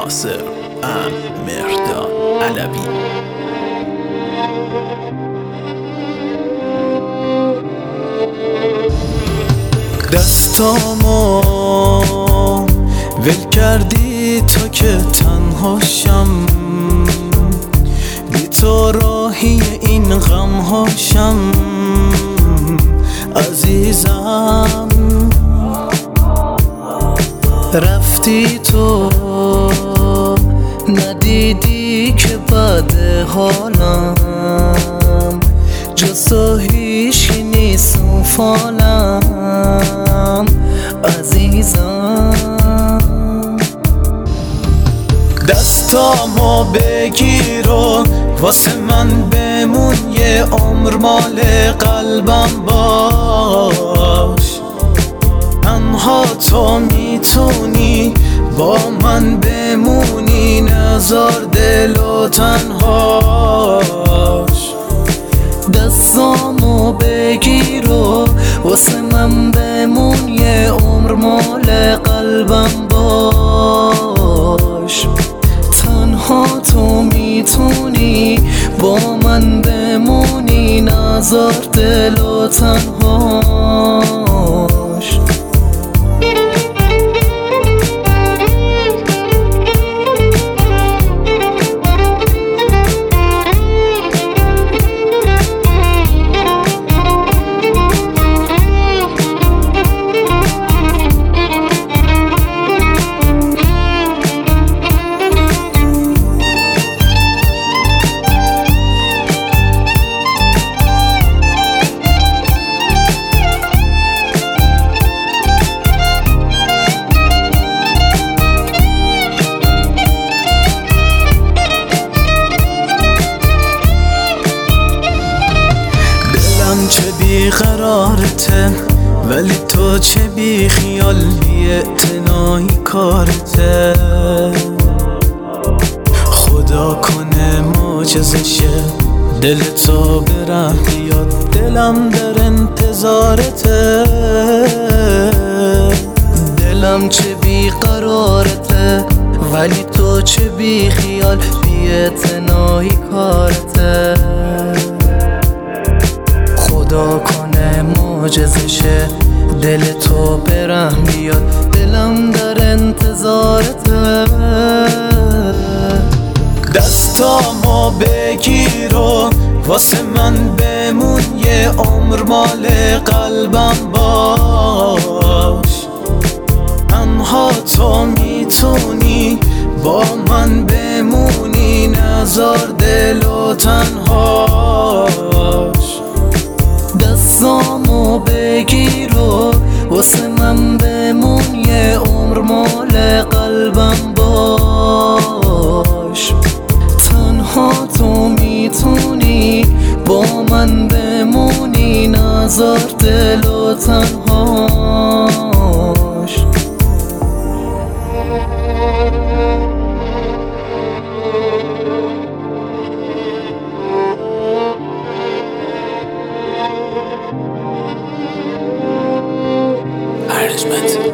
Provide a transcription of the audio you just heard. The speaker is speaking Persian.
ناصر مهرداد علوی. دستامو ول کردی تا که تنهاشم، بی تو راهی این غمهاشم. عزیزم رفتی تو، ندیدی که بعد حالم جز تو هیچی نیست اون فالم. عزیزم دستامو بگیر و واسه من بمون، یه عمر مال قلبم باش. تنها تو میتونی با من بمونی، نذار دل و تنهاش. دستامو بگیر و واسه من بمون، یه عمر مال قلبم باش. تنها تو میتونی با من بمونی، نذار دل و تنهاش. چه بیقرارته ولی تو چه بی خیال، بی اعتنایی کارته. خدا کنه معجزشه دل تو به ره بیاد، دلم در انتظارته. دلم چه بیقرارته ولی تو چه بی خیال، بی اعتنایی کارته. خدا کنه معجزشه دل تو به رحم بیاد، دلم در انتظارته. دستامو بگیر و واسه من بمون، یه عمر مال قلبم باش. تنها تو میتونی با من بمونی، نذار دل و تنهاش. دستامو بگیر و واسه من بمون، یه عمر مال قلبم باش. تنها تو میتونی با من بمونی، نذار دل و تنهاش. ارجمند